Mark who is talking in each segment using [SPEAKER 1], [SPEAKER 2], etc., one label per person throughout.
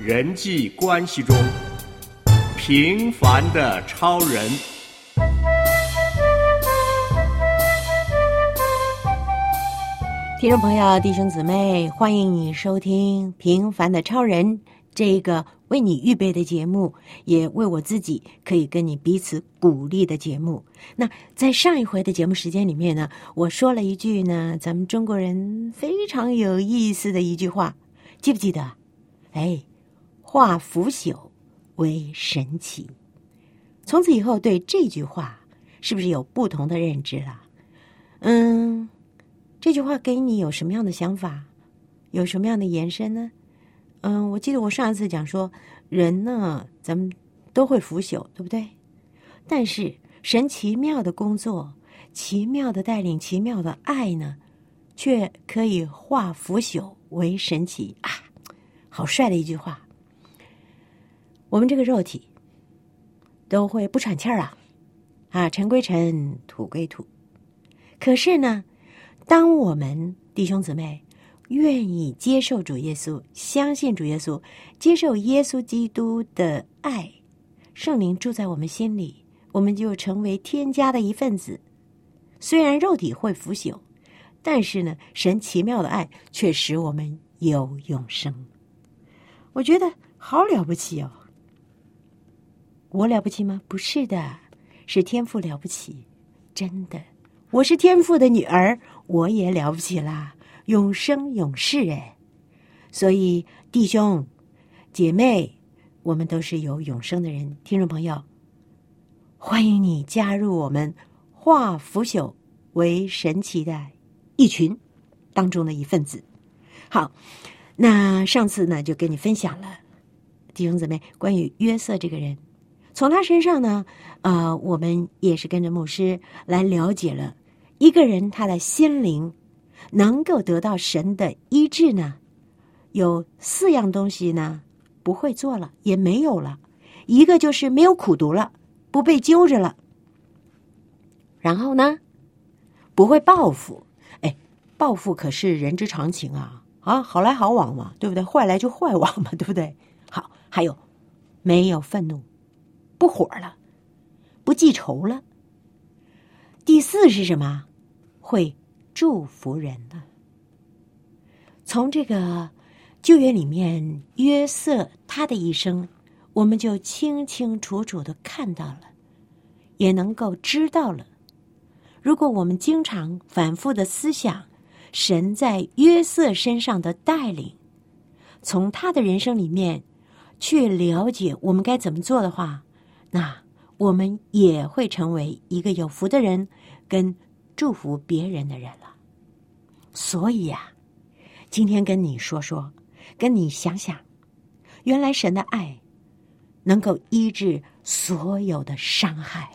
[SPEAKER 1] 人际关系中平凡的超人。
[SPEAKER 2] 听众朋友、弟兄姊妹，欢迎你收听《平凡的超人》这个为你预备的节目，也为我自己可以跟你彼此鼓励的节目。那在上一回的节目时间里面呢，我说了一句呢，咱们中国人非常有意思的一句话，记不记得？化腐朽为神奇。从此以后，对这句话是不是有不同的认知了？这句话给你有什么样的想法？有什么样的延伸呢？我记得我上一次讲说，人呢，咱们都会腐朽，对不对？但是神奇妙的工作、奇妙的带领、奇妙的爱呢，却可以化腐朽为神奇啊！好帅的一句话。我们这个肉体都会不喘气儿尘归尘，土归土。可是呢，当我们弟兄姊妹愿意接受主耶稣，相信主耶稣，接受耶稣基督的爱，圣灵住在我们心里，我们就成为天家的一份子。虽然肉体会腐朽，但是呢，神奇妙的爱却使我们有永生。我觉得好了不起哦。我了不起吗？不是的，是天父了不起，真的。我是天父的女儿，我也了不起啦，永生永世哎。所以弟兄姐妹，我们都是有永生的人。听众朋友，欢迎你加入我们化腐朽为神奇的一群当中的一份子。好，那上次呢就跟你分享了弟兄姊妹关于约瑟这个人，从他身上呢我们也是跟着牧师来了解了一个人他的心灵能够得到神的医治呢，有4样东西呢不会做了，也没有了。一个就是没有苦毒了，不被揪着了。然后呢，不会报复。报复可是人之常情好来好往嘛，对不对？坏来就坏往嘛，对不对？好，还有没有愤怒，不火了，不记仇了。第4是什么？会祝福人的。从这个旧约里面约瑟他的一生，我们就清清楚楚的看到了，也能够知道了。如果我们经常反复的思想神在约瑟身上的带领，从他的人生里面去了解我们该怎么做的话，那我们也会成为一个有福的人，跟祝福别人的人了。所以今天跟你说说，跟你想想，原来神的爱能够医治所有的伤害。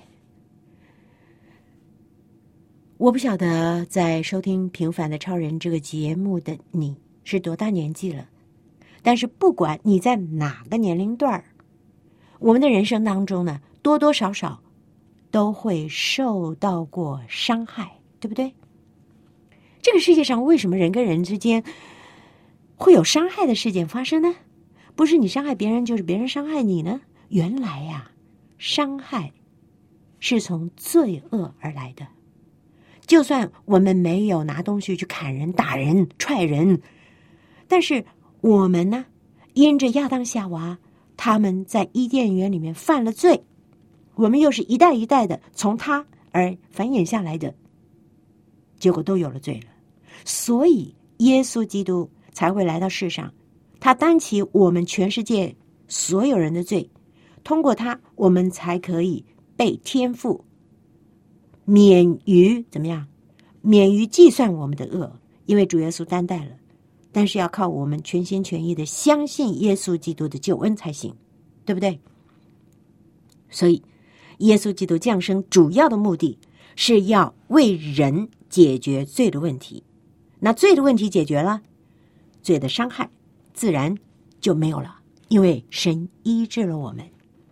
[SPEAKER 2] 我不晓得在收听《平凡的超人》这个节目的你是多大年纪了，但是不管你在哪个年龄段，我们的人生当中呢，多多少少都会受到过伤害，对不对？这个世界上为什么人跟人之间会有伤害的事件发生呢？不是你伤害别人，就是别人伤害你呢？原来伤害是从罪恶而来的。就算我们没有拿东西去砍人、打人、踹人，但是我们呢，因着亚当夏娃他们在伊甸园里面犯了罪，我们又是一代一代的从他而繁衍下来的，结果都有了罪了。所以耶稣基督才会来到世上，他担起我们全世界所有人的罪，通过他我们才可以被天父免于怎么样？免于计算我们的恶，因为主耶稣担待了。但是要靠我们全心全意的相信耶稣基督的救恩才行，对不对？所以耶稣基督降生主要的目的是要为人解决罪的问题。那罪的问题解决了，罪的伤害自然就没有了，因为神医治了我们。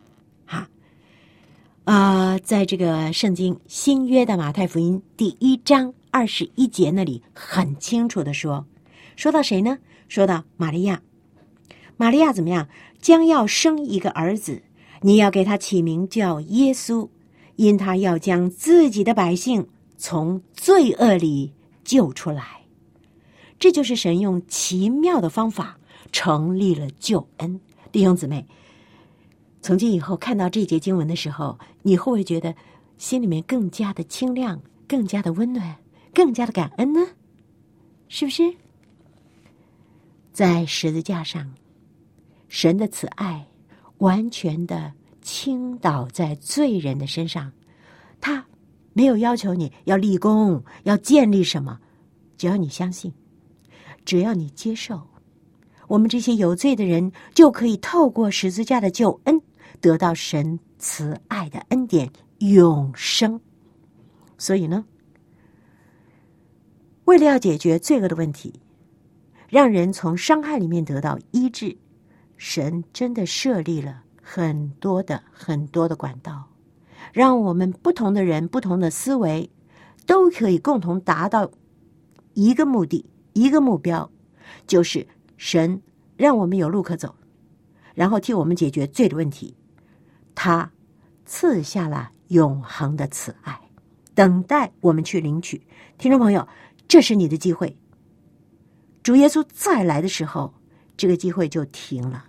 [SPEAKER 2] 在这个圣经新约的马太福音第1章21节那里很清楚的说到谁呢？说到玛利亚。 玛利亚怎么样？将要生一个儿子，你要给他起名叫耶稣，因他要将自己的百姓从罪恶里救出来。这就是神用奇妙的方法成立了救恩。弟兄姊妹，从今以后看到这节经文的时候，你会不会觉得心里面更加的清亮，更加的温暖，更加的感恩呢？是不是？在十字架上，神的慈爱完全的倾倒在罪人的身上，他没有要求你要立功，要建立什么，只要你相信，只要你接受，我们这些有罪的人就可以透过十字架的救恩得到神慈爱的恩典，永生。所以呢，为了要解决罪恶的问题，让人从伤害里面得到医治，神真的设立了很多的管道，让我们不同的人、不同的思维都可以共同达到一个目的、一个目标，就是神让我们有路可走，然后替我们解决罪的问题。他赐下了永恒的慈爱，等待我们去领取。听众朋友，这是你的机会。主耶稣再来的时候，这个机会就停了。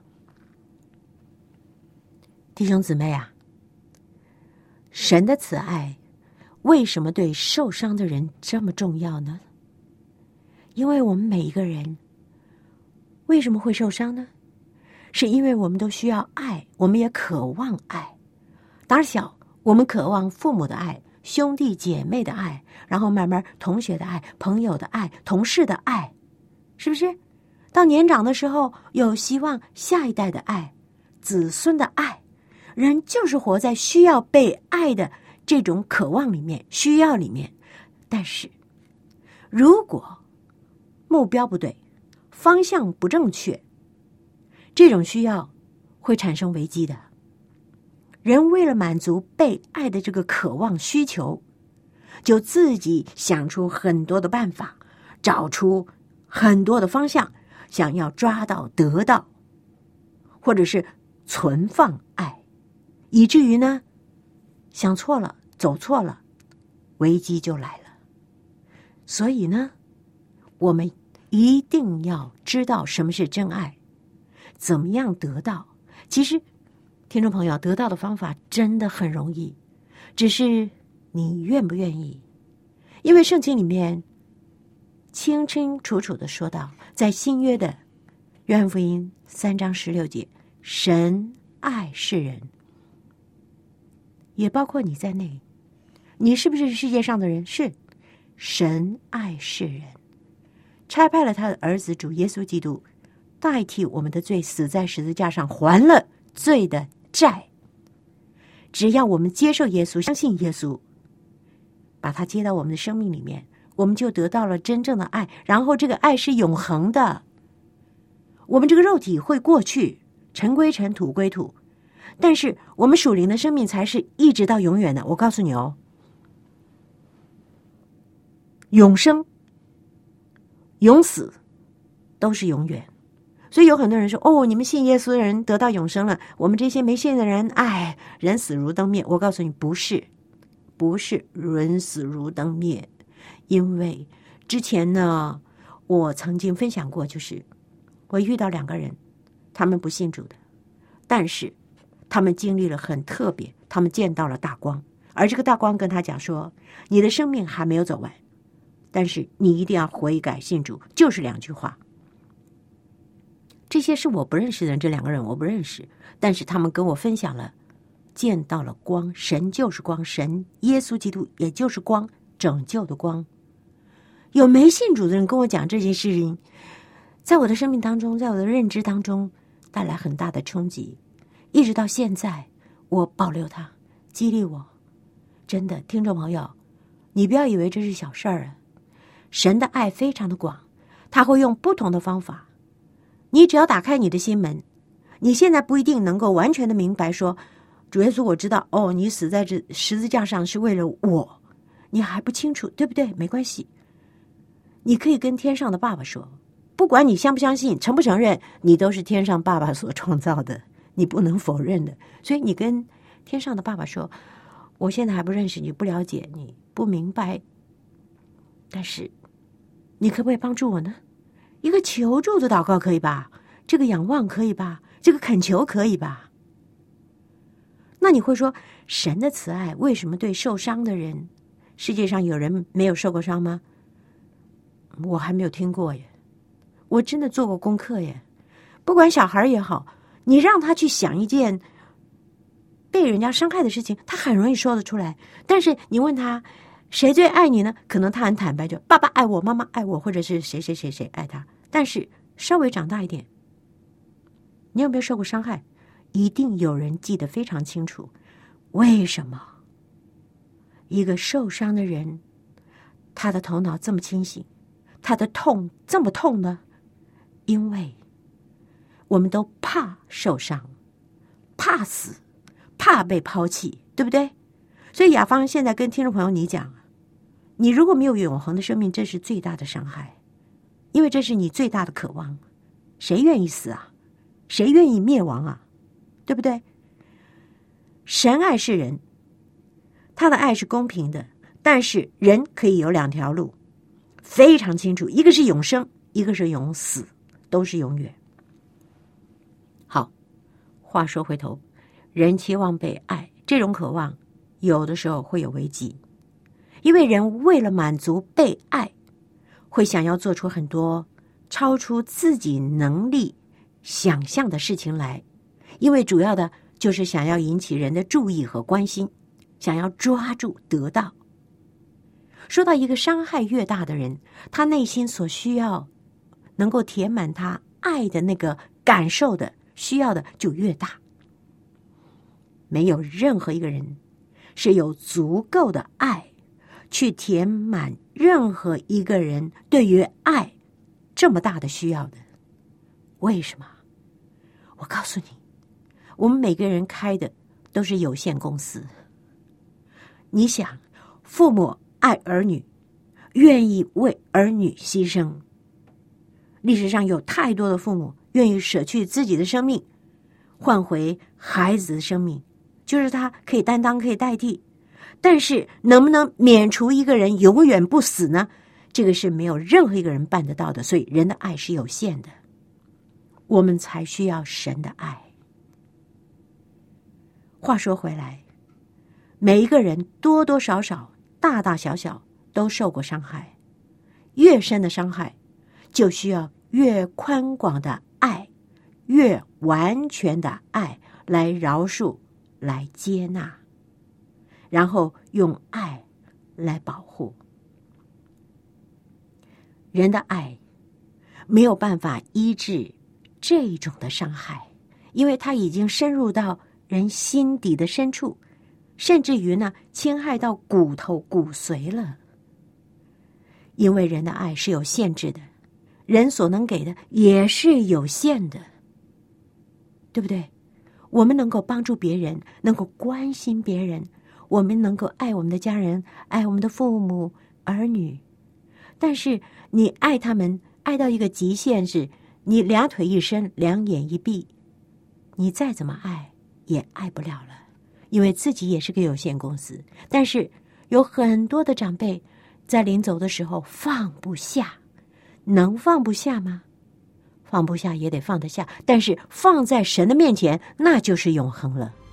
[SPEAKER 2] 弟兄姊妹啊，神的慈爱为什么对受伤的人这么重要呢？因为我们每一个人为什么会受伤呢？是因为我们都需要爱，我们也渴望爱。打小我们渴望父母的爱，兄弟姐妹的爱，然后慢慢同学的爱，朋友的爱，同事的爱，是不是？到年长的时候，有希望下一代的爱，子孙的爱。人就是活在需要被爱的这种渴望里面，需要里面。但是如果目标不对，方向不正确，这种需要会产生危机的。人为了满足被爱的这个渴望需求，就自己想出很多的办法，找出很多的方向，想要抓到得到，或者是存放爱，以至于呢，想错了，走错了，危机就来了。所以呢，我们一定要知道什么是真爱，怎么样得到。其实听众朋友，得到的方法真的很容易，只是你愿不愿意。因为圣经里面清清楚楚的说到，在新约的约翰福音3章16节，神爱世人，也包括你在内。你是不是世界上的人？是。神爱世人，差派了他的儿子主耶稣基督，代替我们的罪，死在十字架上，还了罪的债。只要我们接受耶稣，相信耶稣，把他接到我们的生命里面，我们就得到了真正的爱，然后这个爱是永恒的。我们这个肉体会过去，尘归尘，土归土，但是我们属灵的生命才是一直到永远的。我告诉你哦，永生、永死都是永远。所以有很多人说，哦，你们信耶稣的人得到永生了，我们这些没信的人，哎，人死如灯灭。我告诉你，不是人死如灯灭。因为之前呢，我曾经分享过，就是我遇到2个人，他们不信主的，但是他们经历了很特别，他们见到了大光，而这个大光跟他讲说，你的生命还没有走完，但是你一定要悔改信主，就是2句话。这些是我不认识的人，这2个人我不认识，但是他们跟我分享了见到了光，神就是光，神耶稣基督也就是光，拯救的光。有没信主的人跟我讲这件事情，在我的生命当中，在我的认知当中带来很大的冲击，一直到现在我保留它，激励我。真的，听众朋友，你不要以为这是小事儿啊，神的爱非常的广，他会用不同的方法。你只要打开你的心门，你现在不一定能够完全的明白说，主耶稣，我知道，哦，你死在这十字架上是为了我，你还不清楚，对不对？没关系，你可以跟天上的爸爸说， 不管你相不相信，承不承认，你都是天上爸爸所创造的，你不能否认的。所以你跟天上的爸爸说，我现在还不认识你，不了解你，不明白，但是你可不可以帮助我呢？一个求助的祷告可以吧？这个仰望可以吧？这个恳求可以吧？那你会说，神的慈爱为什么对受伤的人，世界上有人没有受过伤吗？我还没有听过耶，我真的做过功课耶。不管小孩也好，你让他去想一件被人家伤害的事情，他很容易说得出来。但是你问他谁最爱你呢？可能他很坦白，就爸爸爱我，妈妈爱我，或者是谁谁谁谁爱他。但是稍微长大一点，你有没有受过伤害？一定有人记得非常清楚。为什么一个受伤的人，他的头脑这么清醒，他的痛这么痛呢？因为我们都怕受伤，怕死，怕被抛弃，对不对？所以雅芳现在跟听众朋友你讲，你如果没有永恒的生命，这是最大的伤害，因为这是你最大的渴望。谁愿意死啊？谁愿意灭亡啊？对不对？神爱世人，他的爱是公平的，但是人可以有两条路，非常清楚，一个是永生，一个是永死，都是永远。好，话说回头，人期望被爱，这种渴望有的时候会有危机，因为人为了满足被爱，会想要做出很多超出自己能力想象的事情来，因为主要的就是想要引起人的注意和关心，想要抓住得到。说到一个伤害越大的人，他内心所需要能够填满他爱的那个感受的需要的就越大。没有任何一个人是有足够的爱去填满任何一个人对于爱这么大的需要的。为什么？我告诉你，我们每个人开的都是有限公司。你想，父母爱儿女，愿意为儿女牺牲。历史上有太多的父母愿意舍去自己的生命，换回孩子的生命，就是他可以担当，可以代替。但是能不能免除一个人永远不死呢？这个是没有任何一个人办得到的。所以人的爱是有限的，我们才需要神的爱。话说回来，每一个人多多少少大大小小都受过伤害，越深的伤害就需要越宽广的爱，越完全的爱来饶恕，来接纳，然后用爱来保护。人的爱没有办法医治这种的伤害，因为它已经深入到人心底的深处，甚至于呢，侵害到骨头骨髓了。因为人的爱是有限制的，人所能给的也是有限的，对不对？我们能够帮助别人，能够关心别人，我们能够爱我们的家人，爱我们的父母儿女，但是你爱他们爱到一个极限，是你两腿一伸，两眼一闭，你再怎么爱也爱不了了，因为自己也是个有限公司。但是有很多的长辈在临走的时候放不下，能放不下吗？放不下也得放得下，但是放在神的面前，那就是永恒了。